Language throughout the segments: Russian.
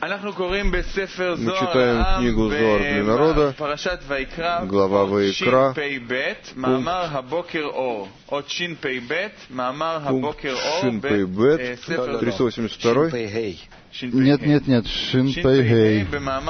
Мы читаем книгу Зоар для народа, глава Ваикра, пункт Шин-Пей-Бет, 382. Нет, Шин-Пей-Гей.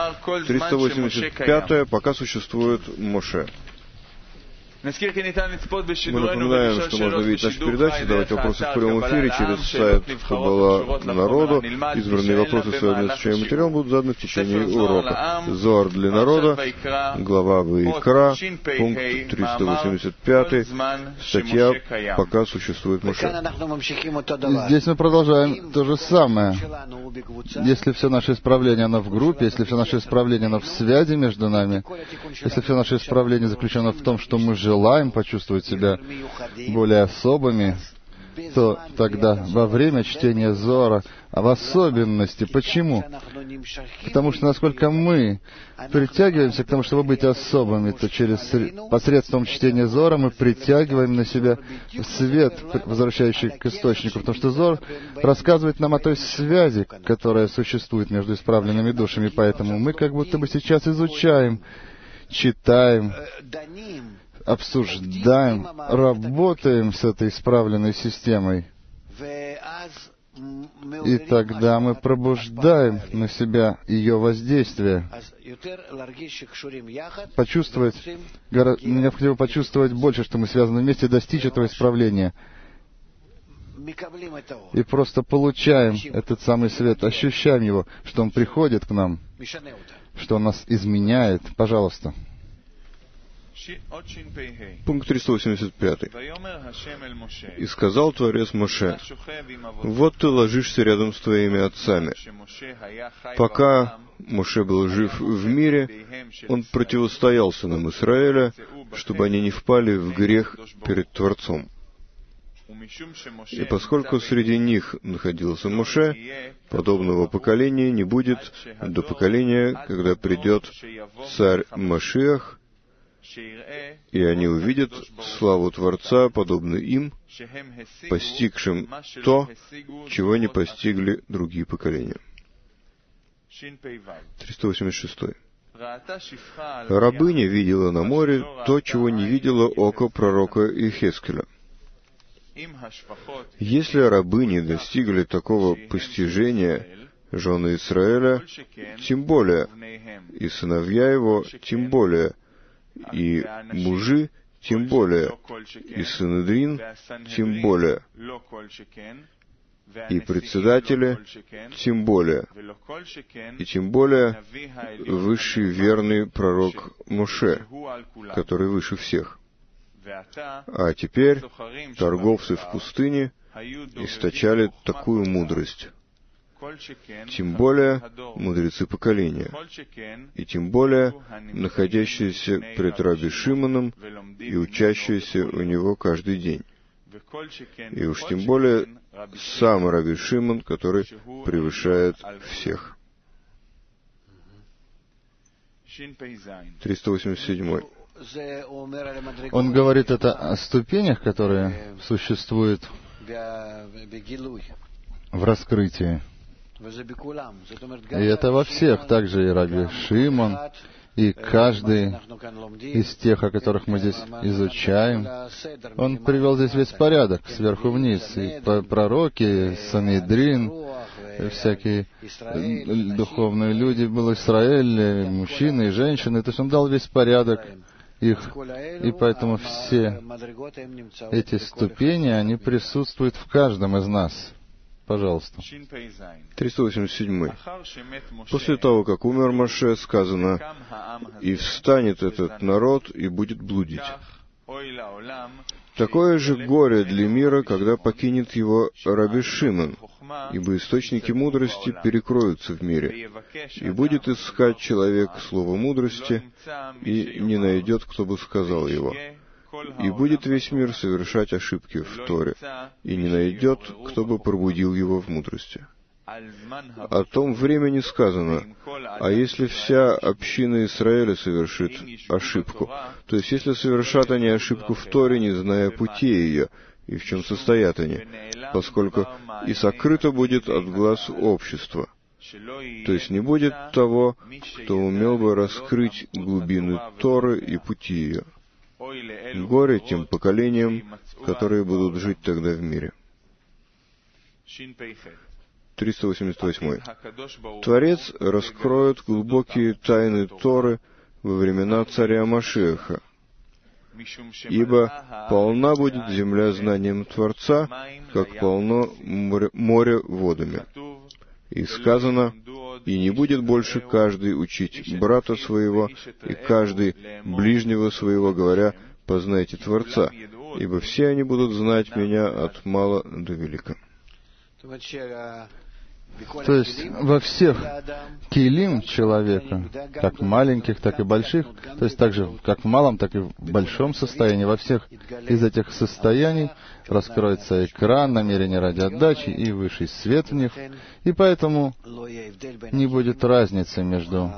385, пока существует Моше. Мы напоминаем, что можно видеть наши передачи, задавать вопросы в прямом эфире через сайт Хаббала народу. Избранные вопросы, связанные с изучаемым материалом, будут заданы в течение урока. Зоар для народа, глава Ваикра, пункт 385, статья «Пока существует Моше». Здесь мы продолжаем то же самое. Если все наше исправление, оно в группе, если все наше исправление, оно в связи между нами, если все наше исправление заключено в том, что мы желаем почувствовать себя более особыми, то тогда во время чтения Зоара, а в особенности, почему? Потому что насколько мы притягиваемся к тому, чтобы быть особыми, то посредством чтения Зоара мы притягиваем на себя свет, возвращающий к источнику, потому что Зоар рассказывает нам о той связи, которая существует между исправленными душами, поэтому мы как будто бы сейчас изучаем, читаем, обсуждаем, работаем с этой исправленной системой. И тогда мы пробуждаем на себя ее воздействие. Необходимо почувствовать больше, что мы связаны вместе, достичь этого исправления. И просто получаем этот самый свет, ощущаем его, что он приходит к нам, что он нас изменяет. Пожалуйста. Пункт 385. «И сказал Творец Моше: вот ты ложишься рядом с твоими отцами». Пока Моше был жив в мире, он противостоял сынам Израиля, чтобы они не впали в грех перед Творцом. И поскольку среди них находился Моше, подобного поколения не будет до поколения, когда придет царь Машиах, и они увидят славу Творца, подобно им, постигшим то, чего не постигли другие поколения. 386. Рабыня видела на море то, чего не видело око пророка Иехескеля. Если рабыни достигли такого постижения, жены Израиля тем более, и сыновья его тем более, и мужи тем более, и Синедрин тем более, и председатели тем более, и тем более высший верный пророк Моше, который выше всех. А теперь торговцы в пустыне источали такую мудрость. Тем более мудрецы поколения, и тем более находящиеся пред Раби Шимоном и учащиеся у него каждый день. И уж тем более сам Раби Шимон, который превышает всех. 387. Он говорит это о ступенях, которые существуют в раскрытии. И это во всех, также и Раби Шимон, и каждый из тех, о которых мы здесь изучаем. Он привел здесь весь порядок, сверху вниз, и пророки, Санедрин, всякие духовные люди, был Израиль, мужчины и женщины, то есть он дал весь порядок их, и поэтому все эти ступени, они присутствуют в каждом из нас. Пожалуйста. 387. После того, как умер Моше, сказано: «И встанет этот народ и будет блудить». Такое же горе для мира, когда покинет его Раби Шимон, ибо источники мудрости перекроются в мире, и будет искать человек слово мудрости, и не найдет, кто бы сказал его. И будет весь мир совершать ошибки в Торе, и не найдет, кто бы пробудил его в мудрости. О том времени сказано: а если вся община Израиля совершит ошибку, то есть если совершат они ошибку в Торе, не зная пути ее, и в чем состоят они, поскольку и сокрыто будет от глаз общества, То есть не будет того, кто умел бы раскрыть глубины Торы и пути ее. Горе тем поколениям, которые будут жить тогда в мире. 388. Творец раскроет глубокие тайны Торы во времена царя Машиаха, ибо полна будет земля знанием Творца, как полно море водами. И сказано, и не будет больше каждый учить брата своего, и каждый ближнего своего, говоря, познайте Творца, ибо все они будут знать меня от мала до велика. То есть во всех килим человека, как маленьких, так и больших, то есть также как в малом, так и в большом состоянии, во всех из этих состояний раскроется экран, намерение ради отдачи и высший свет в них, и поэтому не будет разницы между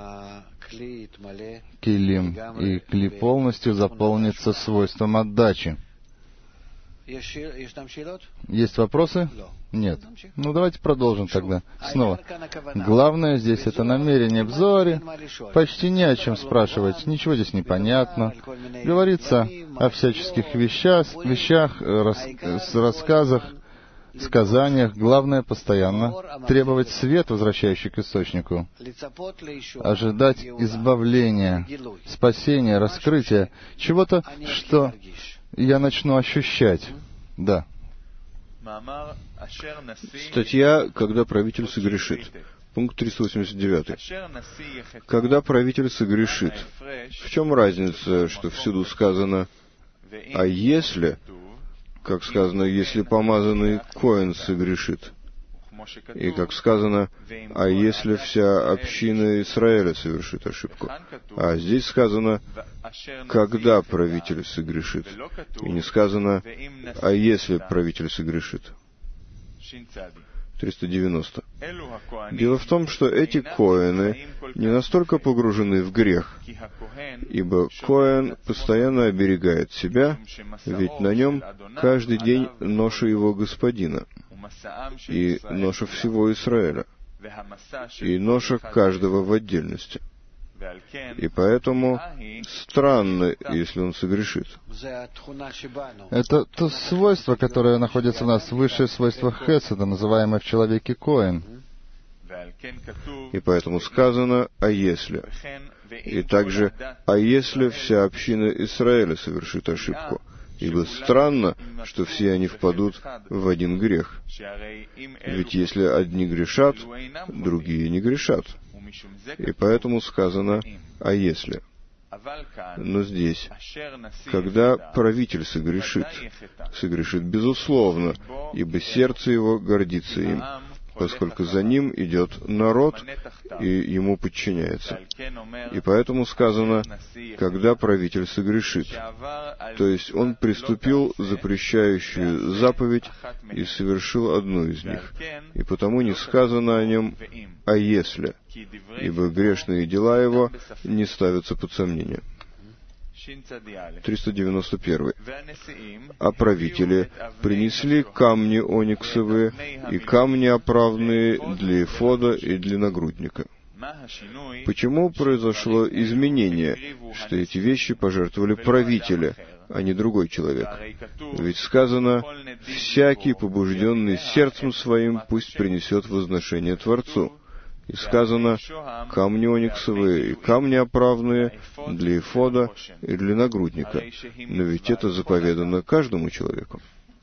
килим и кли полностью заполнится свойством отдачи. Есть вопросы? Нет. Ну, давайте продолжим тогда. Снова. Главное здесь это намерение в Зоаре. Почти не о чем спрашивать. Ничего здесь не понятно. Говорится о всяческих вещах, рассказах, сказаниях. Главное постоянно требовать свет, возвращающий к источнику. Ожидать избавления, спасения, раскрытия. Чего-то, что я начну ощущать. Да. Статья «Когда правитель согрешит». Пункт 389. Когда правитель согрешит, в чем разница, что всюду сказано «а если», как сказано, если помазанный коэн согрешит, и как сказано, а если вся община Израиля совершит ошибку. А здесь сказано, когда правитель согрешит. И не сказано, а если правитель согрешит. 390. Дело в том, что эти коэны не настолько погружены в грех, ибо коэн постоянно оберегает себя, ведь на нем каждый день ноша его господина, и ноша всего Израиля, и ноша каждого в отдельности. И поэтому странно, если он согрешит. Это то свойство, которое находится в нас, высшее свойство хеседа, называемое в человеке коэн. И поэтому сказано «а если». И также «а если вся община Израиля совершит ошибку». Ибо странно, что все они впадут в один грех. Ведь если одни грешат, другие не грешат. И поэтому сказано «а если». Но здесь, когда правитель согрешит безусловно, ибо сердце его гордится им, поскольку за ним идет народ и ему подчиняется. И поэтому сказано, когда правитель согрешит, то есть он приступил запрещающую заповедь и совершил одну из них, и потому не сказано о нем «а если», ибо грешные дела его не ставятся под сомнение. 391. А правители принесли камни ониксовые и камни оправные для эфода и для нагрудника. Почему произошло изменение, что эти вещи пожертвовали правители, а не другой человек? Ведь сказано, «всякий, побужденный сердцем своим, пусть принесет возношение Творцу». И сказано, камни ониксовые и камни оправные для эфода и для нагрудника. Но ведь это заповедано каждому человеку.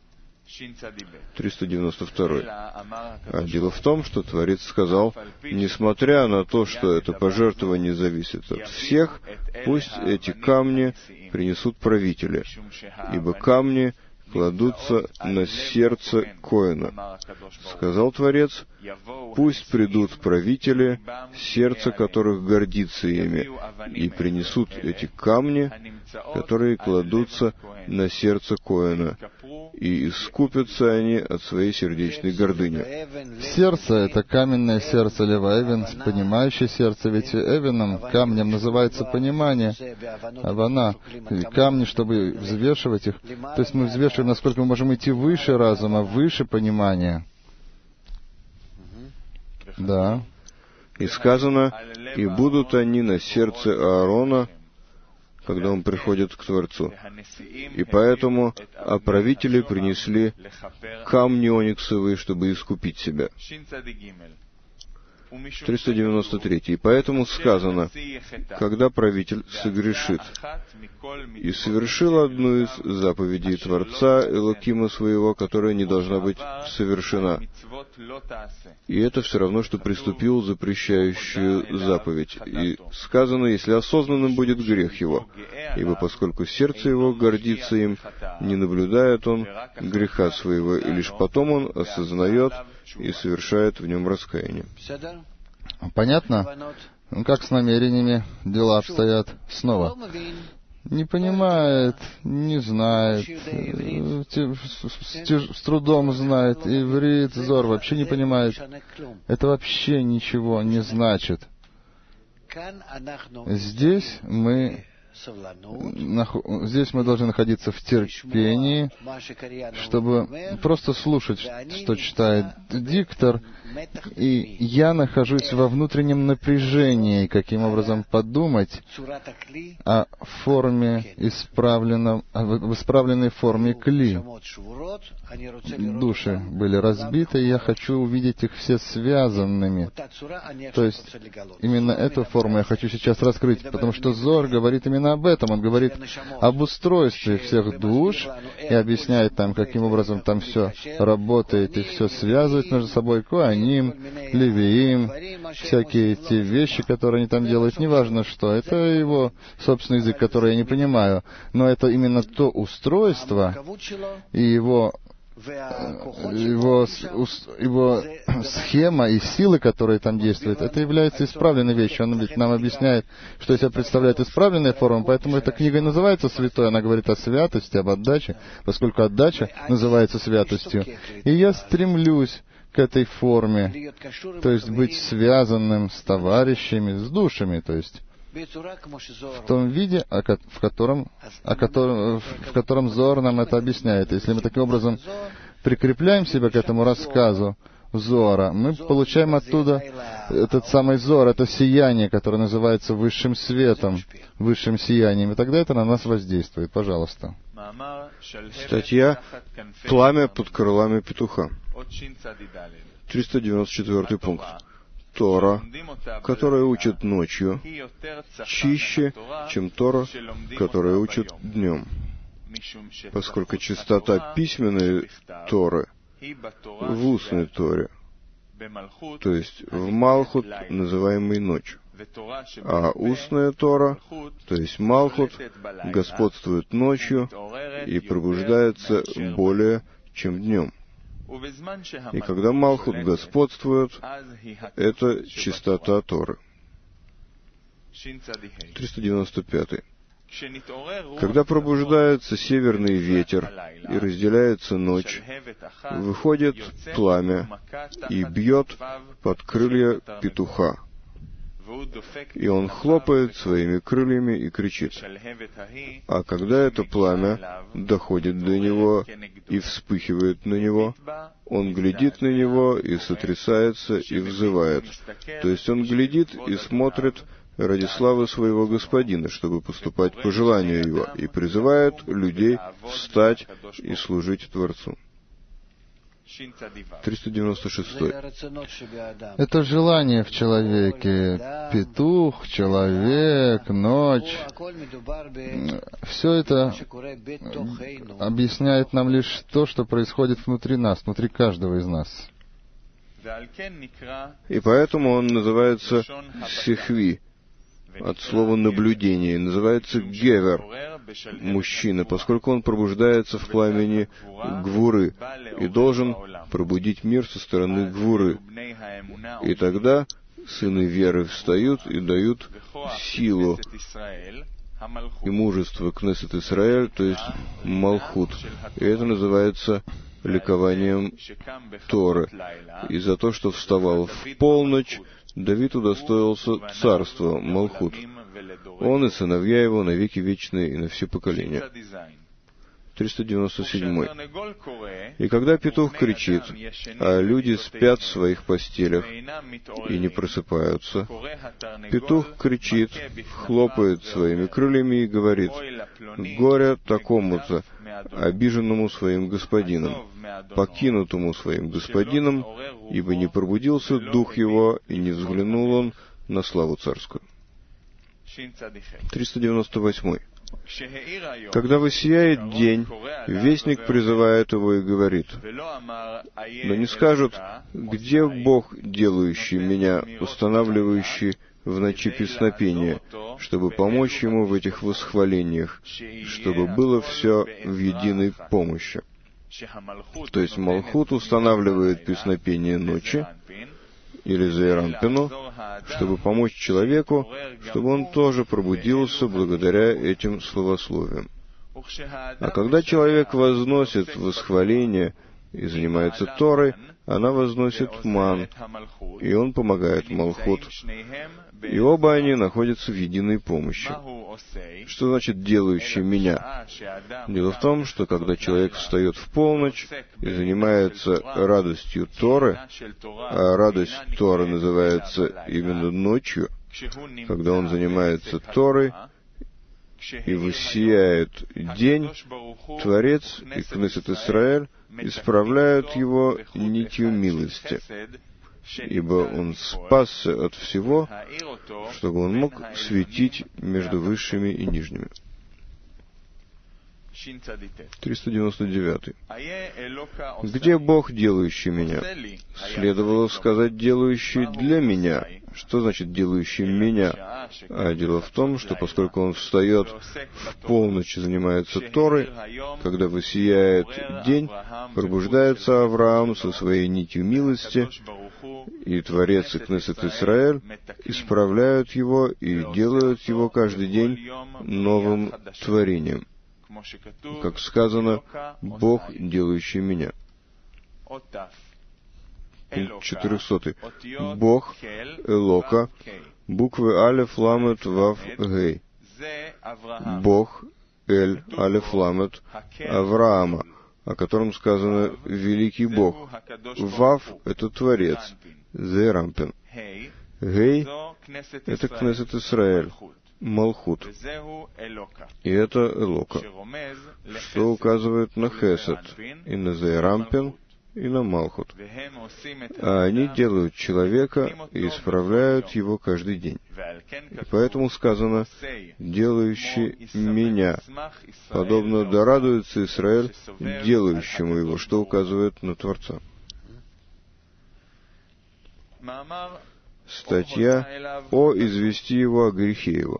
392. А дело в том, что Творец сказал, несмотря на то, что это пожертвование зависит от всех, пусть эти камни принесут правители, ибо камни кладутся на сердце коэна. Сказал Творец, пусть придут правители, сердце которых гордится ими, и принесут эти камни, которые кладутся на сердце коэна, и искупятся они от своей сердечной гордыни. Сердце — это каменное сердце Лева Эвен, понимающее сердце, ведь Эвеном, камнем, называется понимание, Авана, камни, чтобы взвешивать их. То есть мы взвешиваем, насколько мы можем идти выше разума, выше понимания. Да. И сказано, и будут они на сердце Аарона, когда он приходит к Творцу. И поэтому правители принесли камни ониксовые, чтобы искупить себя. 393. И поэтому сказано, когда правитель согрешит и совершил одну из заповедей Творца Элокима своего, которая не должна быть совершена. И это все равно, что приступил запрещающую заповедь. И сказано, если осознанным будет грех его, ибо поскольку сердце его гордится им, не наблюдает он греха своего, и лишь потом он осознает и совершает в нем раскаяние. Понятно? Как с намерениями дела обстоят? Снова. Не понимает, не знает, с трудом знает, иврит, зор, вообще не понимает. Это вообще ничего не значит. Здесь мы должны находиться в терпении, чтобы просто слушать, что читает диктор, и я нахожусь во внутреннем напряжении, каким образом подумать о форме в исправленной форме кли. Души были разбиты, и я хочу увидеть их все связанными. То есть именно эту форму я хочу сейчас раскрыть, потому что Зор говорит именно об этом. Он говорит об устройстве всех душ и объясняет там, каким образом там все работает и все связывает между собой. Коаним, Левиим, всякие эти вещи, которые они там делают, неважно что. Это его собственный язык, который я не понимаю. Но это именно то устройство и его схема и силы, которые там действуют, это является исправленной вещью. Он ведь нам объясняет, что из себя представляет исправленная форма, поэтому эта книга и называется святой. Она говорит о святости, об отдаче, поскольку отдача называется святостью. И я стремлюсь к этой форме, то есть быть связанным с товарищами, с душами, то есть в том виде, в котором Зоар нам это объясняет. Если мы таким образом прикрепляем себя к этому рассказу Зоара, мы получаем оттуда этот самый Зоар, это сияние, которое называется высшим светом, высшим сиянием, и тогда это на нас воздействует. Пожалуйста. Статья «Пламя под крылами петуха». 394 пункт. Тора, которая учит ночью, чище, чем Тора, которая учит днем, поскольку чистота письменной Торы в устной Торе, то есть в Малхут, называемый ночью, а устная Тора, то есть Малхут, господствует ночью и пробуждается более, чем днем. И когда Малхут господствует, это чистота Торы. 395. Когда пробуждается северный ветер и разделяется ночь, выходит пламя и бьет под крылья петуха. И он хлопает своими крыльями и кричит. А когда это пламя доходит до него и вспыхивает на него, он глядит на него и сотрясается и взывает. То есть он глядит и смотрит ради славы своего господина, чтобы поступать по желанию его, и призывает людей встать и служить Творцу. 396. Это желание в человеке. Петух, человек, ночь. Все это объясняет нам лишь то, что происходит внутри нас, внутри каждого из нас. И поэтому он называется сихви, от слова наблюдение, называется гевер, мужчина, поскольку он пробуждается в пламени гвуры и должен пробудить мир со стороны гвуры. И тогда сыны веры встают и дают силу и мужество Кнессет Исраэль, то есть Малхут. И это называется ликованием Торы. И за то, что вставал в полночь, Давид удостоился царства, Малхут. Он и сыновья его на веки вечные и на все поколения. 397. И когда петух кричит, а люди спят в своих постелях и не просыпаются, петух кричит, хлопает своими крыльями и говорит: «Горе такому-то, обиженному своим господином, покинутому своим господином, ибо не пробудился дух его, и не взглянул он на славу царскую». 398. Когда воссияет день, вестник призывает его и говорит: «Но не скажут, где Бог, делающий меня, устанавливающий в ночи песнопения, чтобы помочь ему в этих восхвалениях, чтобы было все в единой помощи». То есть Малхут устанавливает песнопение ночи, или Зеиранпину, чтобы помочь человеку, чтобы он тоже пробудился благодаря этим словословиям. А когда человек возносит восхваление и занимается Торой, она возносит ман, и он помогает Малхут. И оба они находятся в единой помощи. Что значит «делающий меня»? Дело в том, что когда человек встает в полночь и занимается радостью Торы, а радость Торы называется именно ночью, когда он занимается Торой и воссияет день, Творец и Кнессет Исраэль исправляют его нитью милости, ибо он спасся от всего, чтобы он мог светить между высшими и нижними. 399. Где Бог, делающий меня? Следовало сказать «делающий для меня». Что значит «делающий меня»? А дело в том, что поскольку он встает в полночь и занимается Торой, когда воссияет день, пробуждается Авраам со своей нитью милости, и Творец и Кнессет Исраэль исправляют его и делают его каждый день новым творением. Как сказано, «Бог, делающий меня». Пункт 400. Бог, Элока, буквы Алеф, Ламет, Вав, Гей. Бог, Эль, Алеф, Ламет, Авраама, о котором сказано «Великий Бог». Вав — это Творец, Зеиранпин. Гей — это Кнессет Исраэль, Малхут. И это Элока, что указывает на Хесед, и на Зеиранпин, и на Малхут. А они делают человека и исправляют его каждый день. И поэтому сказано «делающий меня», подобно «да радуется Израиль делающему его», что указывает на Творца. Статья «О извести его о грехе его».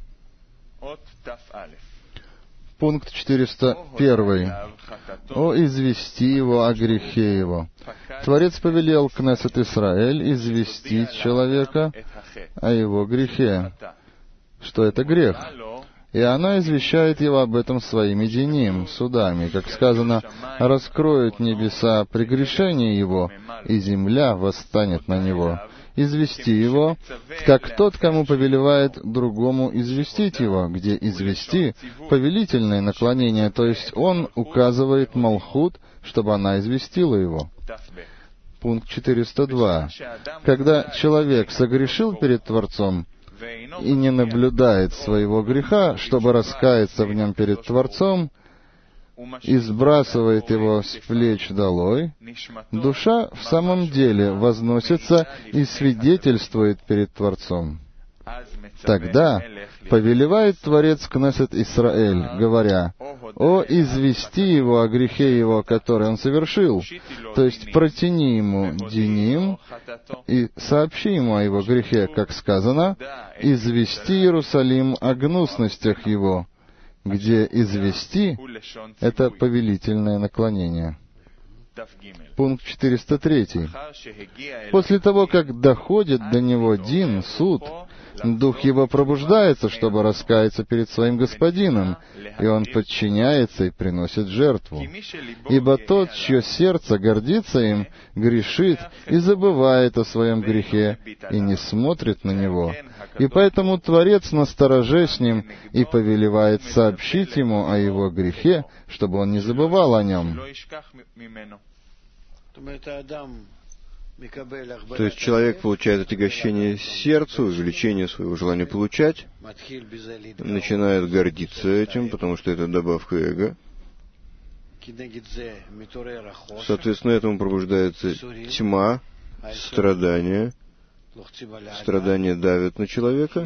Пункт 401. «О извести его о грехе его». Творец повелел Кнессет Исраэль известить человека о его грехе, что это грех. И она извещает его об этом своими диним, судами. Как сказано, раскроют небеса прегрешение его, и земля восстанет на него. Извести его, как тот, кому повелевает другому известить его, где извести — повелительное наклонение, то есть он указывает Малхут, чтобы она известила его. Пункт 402. Когда человек согрешил перед Творцом и не наблюдает своего греха, чтобы раскаяться в нем перед Творцом, и сбрасывает его с плеч долой, душа в самом деле возносится и свидетельствует перед Творцом. Тогда повелевает Творец Кнессет Исраэль, говоря: «О, извести его о грехе его, который он совершил», то есть протяни ему диним и сообщи ему о его грехе, как сказано, «извести Иерусалим о гнусностях его», где «извести» — это повелительное наклонение. Пункт 403. После того, как доходит до него дин, суд, дух его пробуждается, чтобы раскаяться перед своим господином, и он подчиняется и приносит жертву. Ибо тот, чье сердце гордится им, грешит и забывает о своем грехе, и не смотрит на него. И поэтому Творец настороже с ним и повелевает сообщить ему о его грехе, чтобы он не забывал о нем. То есть человек получает отягощение сердцу, увеличение своего желания получать, начинает гордиться этим, потому что это добавка эго. Соответственно, этому пробуждается тьма, страдания. Страдания давят на человека.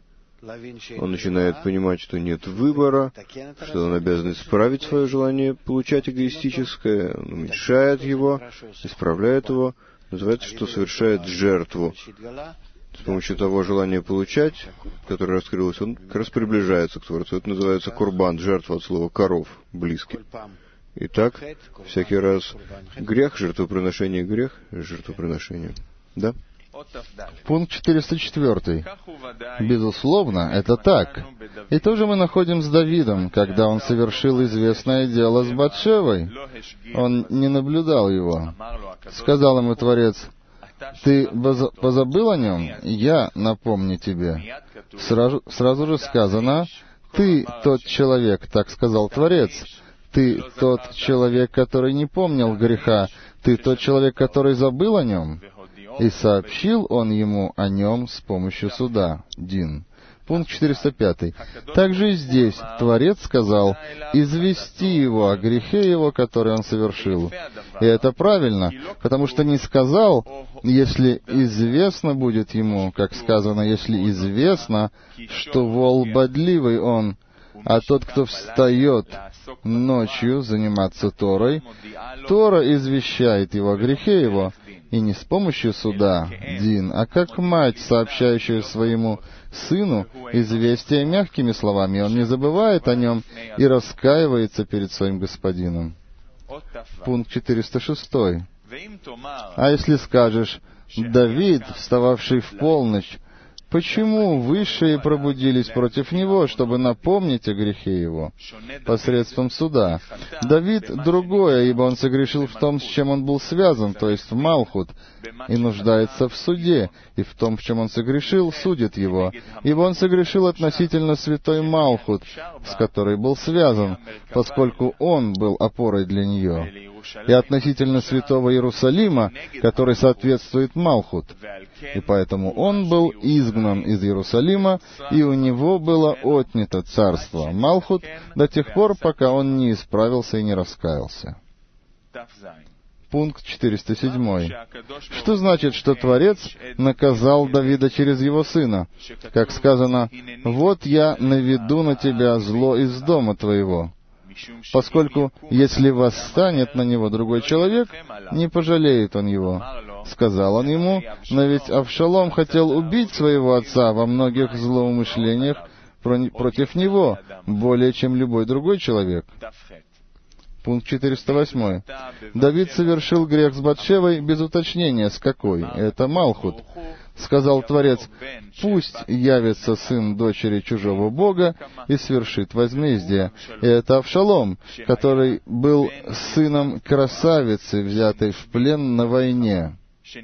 Он начинает понимать, что нет выбора, что он обязан исправить свое желание получать эгоистическое, он уменьшает его, исправляет его. Называется, что совершает жертву. С помощью того желания получать, которое раскрылось, он как раз приближается к Творцу. Это называется курбан, жертва от слова коров, близкий. Итак, всякий раз грех, жертвоприношение, грех, жертвоприношение. Да? Пункт 404. Безусловно, это так. И то же мы находим с Давидом, когда он совершил известное дело с Батшевой. Он не наблюдал его. Сказал ему Творец: «Ты позабыл о нем? Я напомню тебе». Сразу же сказано: «Ты тот человек», так сказал Творец. «Ты тот человек, который не помнил греха. Ты тот человек, который забыл о нем». И сообщил он ему о нем с помощью суда. Дин. Пункт 405. Также и здесь Творец сказал извести его о грехе его, который он совершил. И это правильно, потому что не сказал, если известно будет ему, как сказано, если известно, что вол бодливый он, а тот, кто встает ночью заниматься Торой, Тора извещает его о грехе его, и не с помощью суда, Дин, а как мать, сообщающая своему сыну известие мягкими словами, он не забывает о нем и раскаивается перед своим господином. Пункт 406. А если скажешь: Давид, встававший в полночь, почему высшие пробудились против него, чтобы напомнить о грехе его посредством суда? Давид другое, ибо он согрешил в том, с чем он был связан, то есть в Малхут, и нуждается в суде, и в том, в чем он согрешил, судит его, ибо он согрешил относительно святой Малхут, с которой был связан, поскольку он был опорой для нее, и относительно святого Иерусалима, который соответствует Малхут. И поэтому он был изгнан из Иерусалима, и у него было отнято царство Малхут до тех пор, пока он не исправился и не раскаялся. Пункт 407. Что значит, что Творец наказал Давида через его сына? Как сказано: «Вот я наведу на тебя зло из дома твоего». Поскольку, если восстанет на него другой человек, не пожалеет он его. Сказал он ему: но ведь Авшалом хотел убить своего отца во многих злоумышлениях против него, более чем любой другой человек. Пункт 408. Давид совершил грех с Батшевой без уточнения, с какой. Это Малхут. Сказал Творец: «Пусть явится сын дочери чужого бога и свершит возмездие». И это Авшалом, который был сыном красавицы, взятой в плен на войне.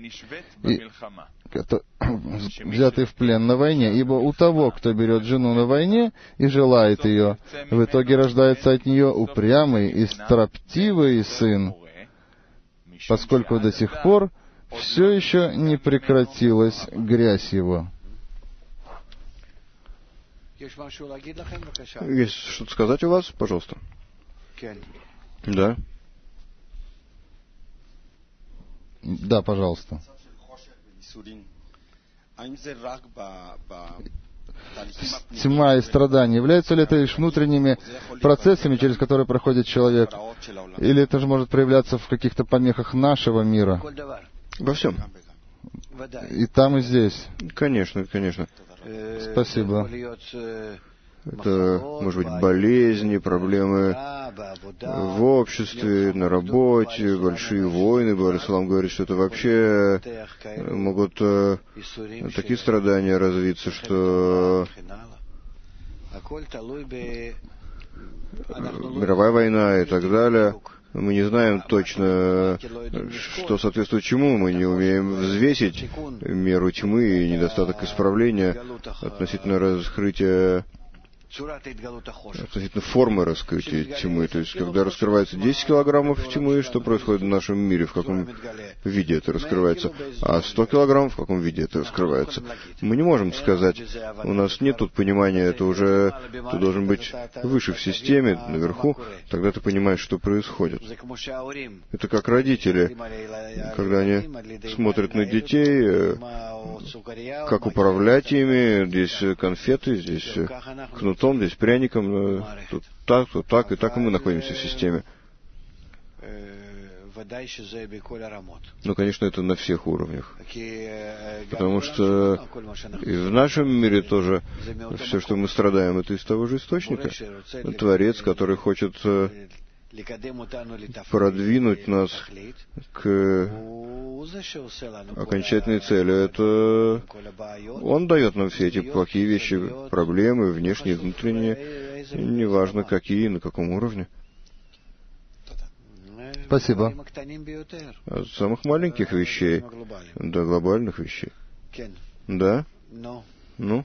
Взятый в плен на войне, ибо у того, кто берет жену на войне и желает ее, в итоге рождается от нее упрямый и строптивый сын, поскольку до сих пор все еще не прекратилась грязь его. Есть что-то сказать у вас? Пожалуйста. Да. Да, пожалуйста. Тьма и страдания, являются ли это лишь внутренними процессами, через которые проходит человек, или это же может проявляться в каких-то помехах нашего мира? Во всем. И там, и здесь. Конечно, конечно. Спасибо. Это, может быть, болезни, проблемы в обществе, на работе, большие войны. Балисалам говорит, что это вообще могут такие страдания развиться, что мировая война и так далее. Мы не знаем точно, что соответствует чему. Мы не умеем взвесить меру тьмы и недостаток исправления относительно раскрытия, относительно формы раскрытия тьмы. То есть, когда раскрывается 10 килограммов тьмы, что происходит в нашем мире, в каком виде это раскрывается, а 100 килограммов, в каком виде это раскрывается. Мы не можем сказать, у нас нет тут понимания, это уже, ты должен быть выше в системе, наверху, тогда ты понимаешь, что происходит. Это как родители, когда они смотрят на детей, как управлять ими, здесь конфеты, здесь кнутом, здесь пряником, тут так, и так, и мы находимся в системе. Ну, конечно, это на всех уровнях. Потому что и в нашем мире тоже все, что мы страдаем, это из того же источника. Творец, который хочет продвинуть нас к окончательной цели. Это Он дает нам все эти плохие вещи, проблемы, внешние, внутренние, неважно какие, на каком уровне. Спасибо. От самых маленьких вещей до глобальных вещей. Да? Ну?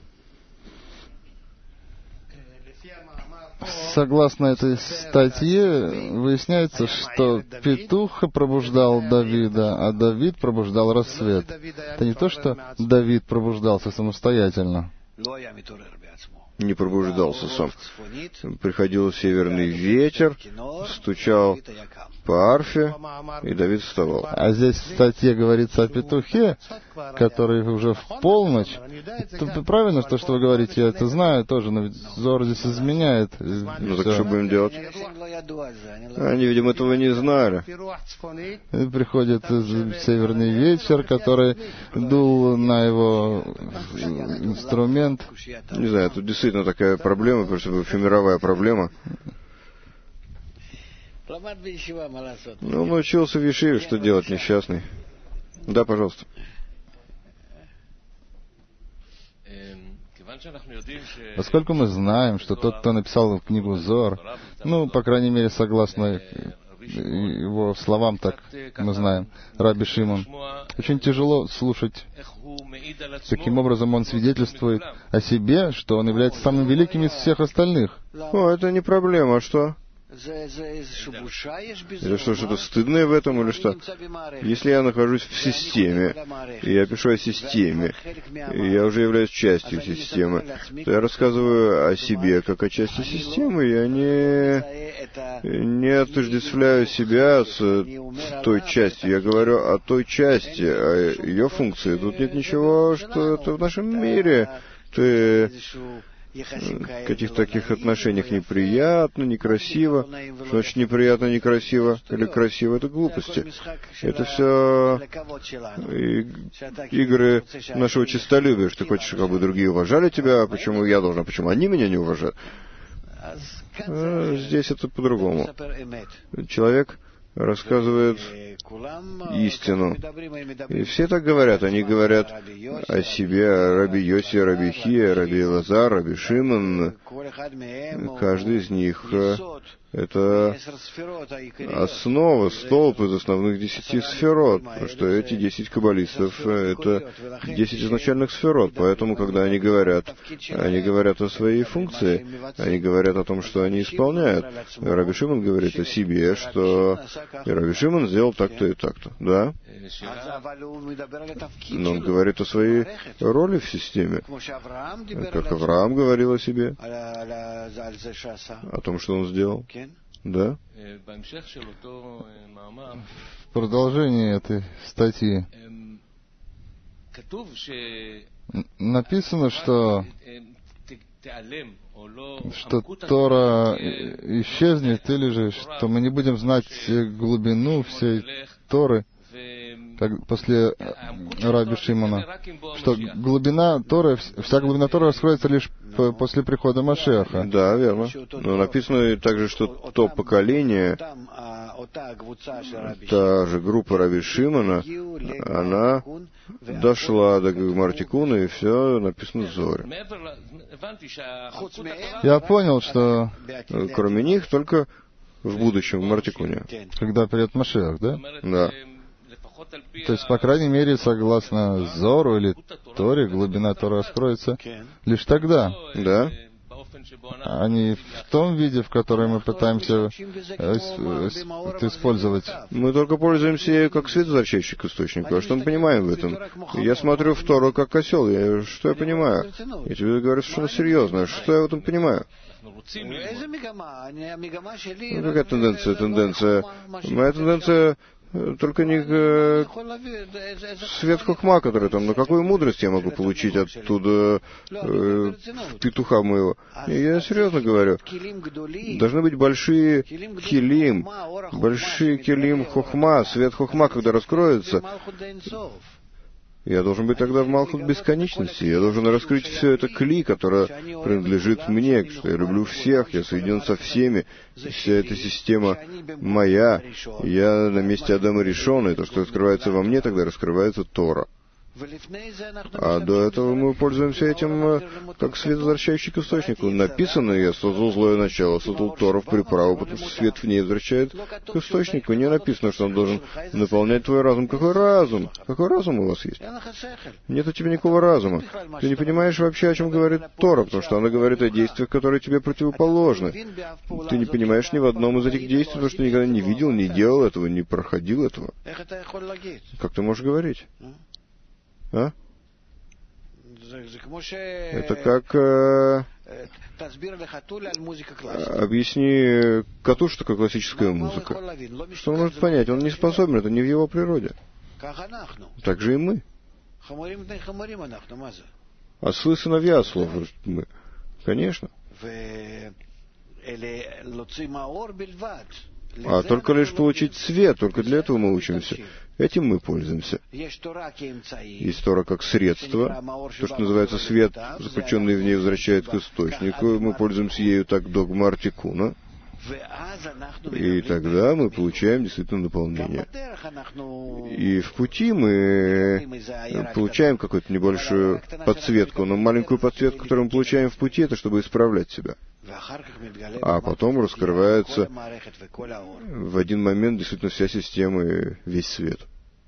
Согласно этой статье, выясняется, что петух пробуждал Давида, а Давид пробуждал рассвет. Это не то, что Давид пробуждался самостоятельно. Не пробуждался сам. Приходил северный ветер, стучал по арфе, и Давид вставал. А здесь в статье говорится о петухе, который уже в полночь. Это правильно, что вы говорите, я это знаю тоже, но ведь Зор здесь изменяет. Ну так что будем делать? Они, видимо, этого не знали. Приходит северный ветер, который дул на его инструмент. Не знаю, тут действительно такая проблема, просто общемировая проблема. Ну, он учился в Ешиве, что делать, несчастный. Да, пожалуйста. Поскольку мы знаем, что тот, кто написал книгу Зор, ну, по крайней мере, согласно его словам, так мы знаем, Раби Шимон, очень тяжело слушать, каким образом он свидетельствует о себе, что он является самым великим из всех остальных. О, это не проблема, а что? Это что-то стыдное в этом или что? Если я нахожусь в системе, и я пишу о системе, и я уже являюсь частью системы, то я рассказываю о себе как о части системы, я не отождествляю себя с той частью. Я говорю о той части, о ее функции. Тут нет ничего, что это в нашем мире. Ты в каких-то таких отношениях неприятно, некрасиво. Что значит неприятно, некрасиво или красиво? Это глупости. Это все игры нашего честолюбия. Что ты хочешь, как бы другие уважали тебя, а почему я должен, а почему они меня не уважают? Здесь это по-другому. Человек рассказывает истину. И все так говорят. Они говорят о себе, о Раби Йоси, Раби Хия, Раби Элазар, Раби Шимон. Каждый из них — это основа, столб из основных 10 сферот, потому что эти 10 каббалистов — это 10 изначальных сферот. Поэтому, когда они говорят о своей функции, они говорят о том, что они исполняют. Раби Шимон говорит о себе, что Раби Шимон сделал так-то и так-то. Да? Но он говорит о своей роли в системе. Как Авраам говорил о себе, о том, что он сделал. Да? В продолжении этой статьи написано, что Тора исчезнет, или же, что мы не будем знать глубину всей Торы, после Раби Шимона, что глубина Торы, вся глубина Торы раскроется лишь после прихода Машиаха. Да, верно. Но написано также, что то поколение, та же группа Раби Шимона, она дошла до Гмар-Тикуна, и все написано в Зоре. Я понял, что кроме них только в будущем, в Гмар-Тикуне. Когда придет Машиах, да? Да. То есть, по крайней мере, согласно Зору или Торе, глубина Торы раскроется лишь тогда. Да. А не в том виде, в котором мы пытаемся использовать. Мы только пользуемся ею как светозарчащий к источнику. А что мы понимаем в этом? Я смотрю в Тору как осел. Что я понимаю? Я тебе говорю совершенно серьезно. Что я в этом понимаю? Какая тенденция? Моя тенденция только не свет хохма, который там, но какую мудрость я могу получить оттуда петуха моего? Я серьезно говорю. Должны быть большие килим хохма, свет хохма, когда раскроется. Я должен быть тогда в Малхут бесконечности. Я должен раскрыть все это кли, которое принадлежит мне, что я люблю всех, я соединен со всеми. Вся эта система моя. Я на месте Адама Ришона, и то, что раскрывается во мне, тогда раскрывается Тора. А до этого мы пользуемся этим как световозвращающий к источнику. Написано, я создал злое начало, создал Тору в приправу, потому что свет в ней возвращает к источнику. Не написано, что он должен наполнять твой разум. Какой разум? Какой разум у вас есть? Нет у тебя никакого разума. Ты не понимаешь вообще, о чем говорит Тора, потому что она говорит о действиях, которые тебе противоположны. Ты не понимаешь ни в одном из этих действий, потому что никогда не видел, не делал этого, не проходил этого. Как ты можешь говорить? А? Это как... объясни коту, что такое классическая музыка. Что он может понять? Он не способен, это не в его природе. Так же и мы. Ослы сыновья ослов мы. Конечно. А только лишь получить свет, только для этого мы учимся. Этим мы пользуемся. Есть Тора как средство, то, что называется свет, заключенный в ней, возвращает к источнику. Мы пользуемся ею так до Гмар-Тикуна. И тогда мы получаем действительно наполнение. И в пути мы получаем какую-то небольшую подсветку, но маленькую подсветку, которую мы получаем в пути, это чтобы исправлять себя. А потом раскрывается в один момент действительно вся система и весь свет.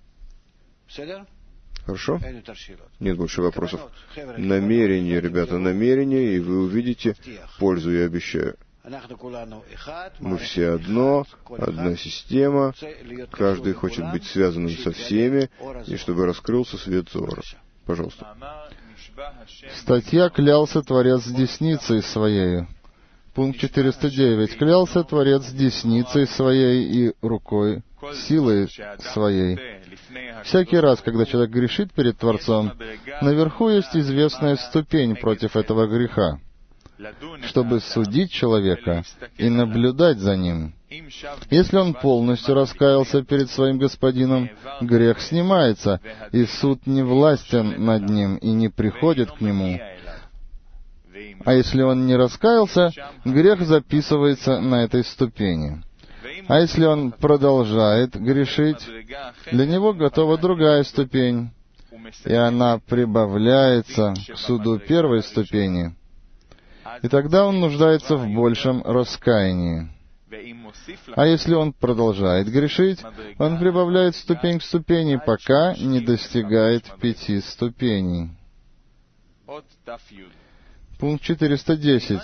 Хорошо? Нет больше вопросов. Намерение, ребята, намерение, и вы увидите пользу, я обещаю. Мы все одно, одна система, каждый хочет быть связанным со всеми, и чтобы раскрылся свет Зора. Пожалуйста. Статья «Клялся Творец десницей своей». Пункт 409. «Клялся Творец десницей своей и рукой, силой своей». Всякий раз, когда человек грешит перед Творцом, наверху есть известная ступень против этого греха, чтобы судить человека и наблюдать за ним. Если он полностью раскаялся перед своим господином, грех снимается, и суд не властен над ним и не приходит к нему. А если он не раскаялся, грех записывается на этой ступени. А если он продолжает грешить, для него готова другая ступень, и она прибавляется к суду первой ступени. И тогда он нуждается в большем раскаянии. А если он продолжает грешить, он прибавляет ступень к ступени, пока не достигает 5 ступеней. Пункт 410.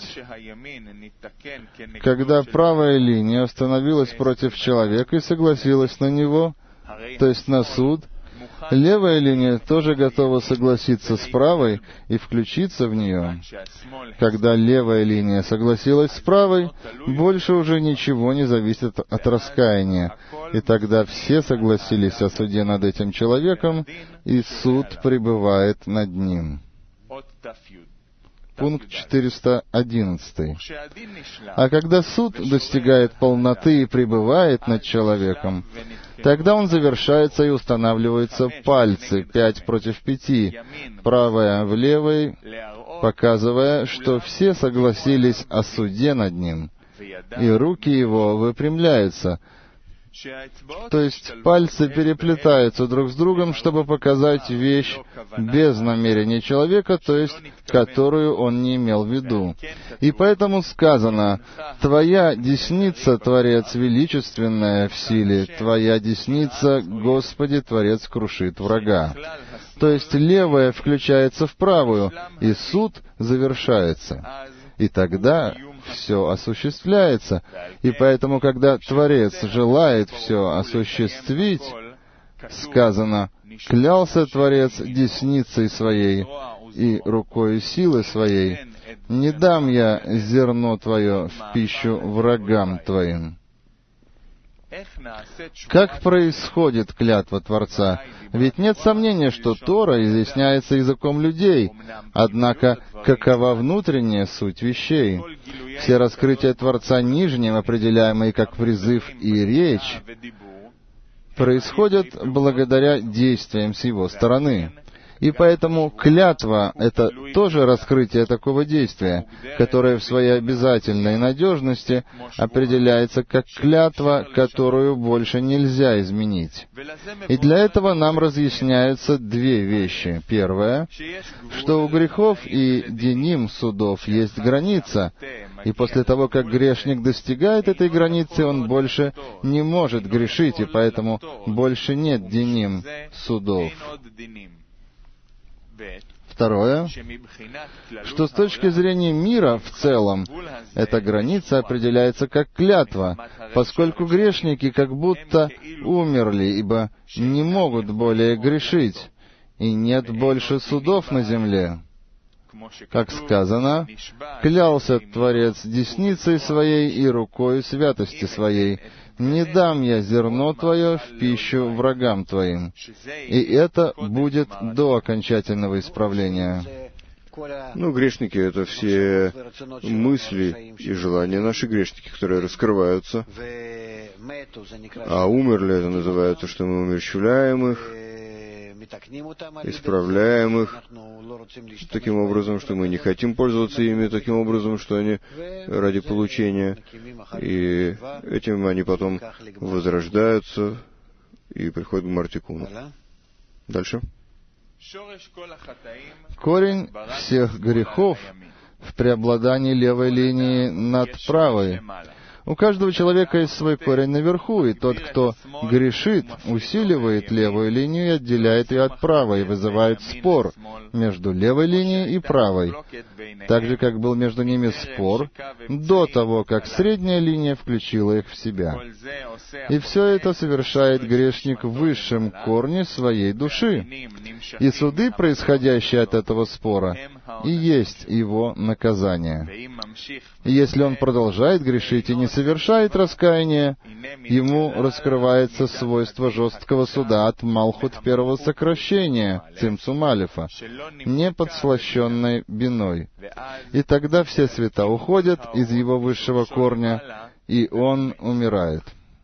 Когда правая линия остановилась против человека и согласилась на него, то есть на суд, левая линия тоже готова согласиться с правой и включиться в нее. Когда левая линия согласилась с правой, больше уже ничего не зависит от раскаяния, и тогда все согласились о суде над этим человеком, и суд пребывает над ним. пункт 411. А когда суд достигает полноты и пребывает над человеком, тогда он завершается и устанавливаются пальцы 5 против 5, правая в левой, показывая, что все согласились о суде над ним, и руки его выпрямляются. То есть пальцы переплетаются друг с другом, чтобы показать вещь без намерения человека, то есть которую он не имел в виду. И поэтому сказано: «Твоя десница, Творец, величественная в силе, Твоя десница, Господи, Творец, крушит врага». То есть левая включается в правую, и суд завершается. И тогда все осуществляется. И поэтому, когда Творец желает все осуществить, сказано: «Клялся Творец десницей своей и рукою силы своей, не дам я зерно твое в пищу врагам твоим». Как происходит клятва Творца? Ведь нет сомнения, что Тора изъясняется языком людей. Однако, какова внутренняя суть вещей? Все раскрытия Творца нижним, определяемые как призыв и речь, происходят благодаря действиям с его стороны. И поэтому клятва — это тоже раскрытие такого действия, которое в своей обязательной надежности определяется как клятва, которую больше нельзя изменить. И для этого нам разъясняются две вещи. Первое, что у грехов и диним судов есть граница, и после того, как грешник достигает этой границы, он больше не может грешить, и поэтому больше нет диним судов. Второе, что с точки зрения мира в целом, эта граница определяется как клятва, поскольку грешники как будто умерли, ибо не могут более грешить, и нет больше судов на земле. Как сказано: «Клялся Творец десницей своей и рукою святости своей, не дам я зерно твое в пищу врагам твоим». И это будет до окончательного исправления. Грешники — это все мысли и желания наши грешники, которые раскрываются. А умерли — это называется, что мы умерщвляем их, исправляем их таким образом, что мы не хотим пользоваться ими таким образом, что они ради получения. И этим они потом возрождаются и приходят к Мартикуну. Дальше. Корень всех грехов в преобладании левой линии над правой. У каждого человека есть свой корень наверху, и тот, кто грешит, усиливает левую линию и отделяет ее от правой, и вызывает спор между левой линией и правой, так же, как был между ними спор до того, как средняя линия включила их в себя. И все это совершает грешник в высшем корне своей души. И суды, происходящие от этого спора, и есть его наказание. И если он продолжает грешить и не совершает раскаяния, ему раскрывается свойство жесткого суда от Малхут первого сокращения, Цимцум Алефа, не подслащенной биной. И тогда все света уходят из его высшего корня, и он умирает.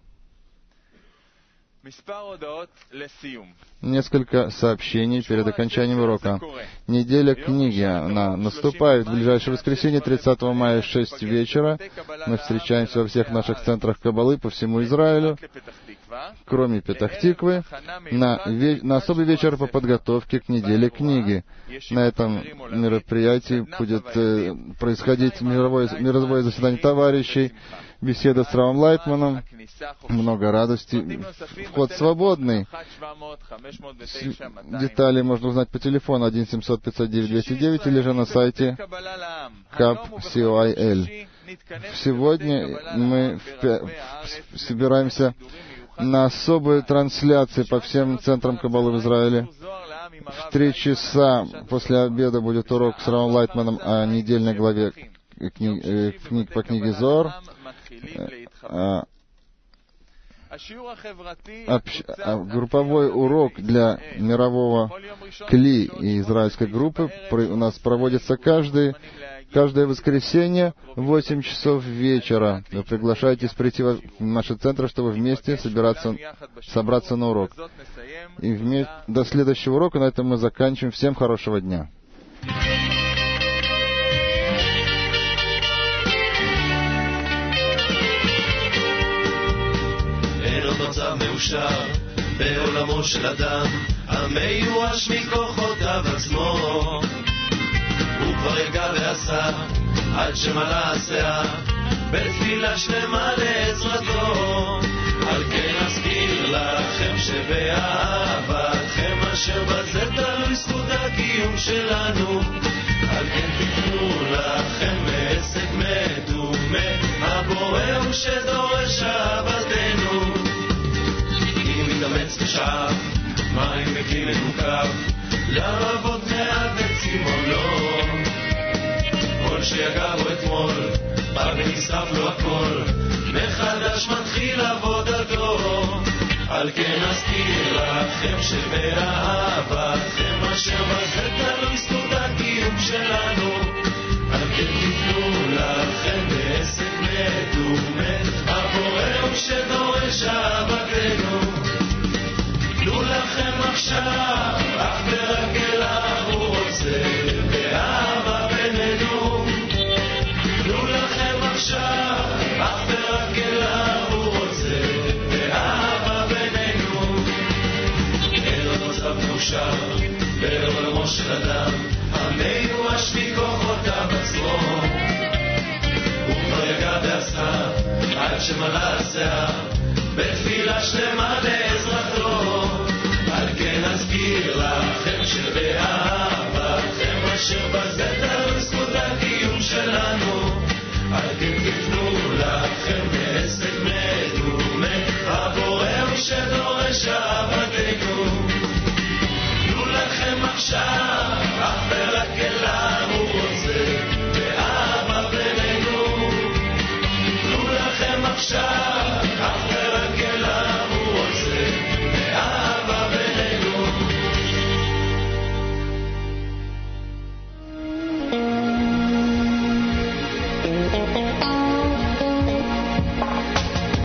Несколько сообщений перед окончанием урока. Неделя книги. Она наступает в ближайшее воскресенье, 30 мая, в 6 вечера. Мы встречаемся во всех наших центрах Каббалы по всему Израилю, кроме Петах-Тиквы, на особый вечер по подготовке к неделе книги. На этом мероприятии будет происходить мировое заседание товарищей, беседа с Равом Лайтманом, много радости, вход свободный. Детали можно узнать по телефону 1-700-509-209 или же на сайте CAP.COIL. Сегодня мы собираемся на особую трансляцию по всем центрам Каббалы в Израиле. В 3 часа после обеда будет урок с Равом Лайтманом о недельной главе книг по книге Зоар. Групповой урок для мирового Кли и израильской группы у нас проводится каждое воскресенье в 8 часов вечера. Вы приглашаетесь прийти в наши центры, чтобы вместе собраться на урок. И до следующего урока. На этом мы заканчиваем. Всем хорошего дня. בעולמו של אדם המיואש מכוחותיו עצמו הוא כבר יגע ועשה עד שמלא הסאה בתפילה שלמה לעזרתו על כן אזכיר לכם שבאהבתכם אשר בזה תלוי זכות הקיום שלנו על כן תקנו לכם מעסק מדומה הבורא הוא שדורש אהבתנו מתאמץ ושאף, מים בכלי מנוקב, לעבוד מעט וצימונו. כל שיגע בו אתמול, בא ונשרף לו הכל, מחדש מתחיל עבודתו. על כן אזכיר לכם שבאהבתכם אשר בזה תלוי זכות הקיום שלנו. על כן תפנו לכם בעסק מדומה, הבורא הוא שדורש אהבתנו. תנו לכם עכשיו, אך ורק אליו הוא רוצה, באהבה בינינו. תנו לכם עכשיו, אך ורק אליו הוא רוצה, באהבה בינינו. אין עוד מצב מאושר, בעולמו של אדם, המיואש מכוחותיו עצמו. הוא כבר יגע ועשה, עד שמלא הסאה, בתפילה שלמה לעזרתו. על כן אזכיר לכם שבאהבתכם אשר בזה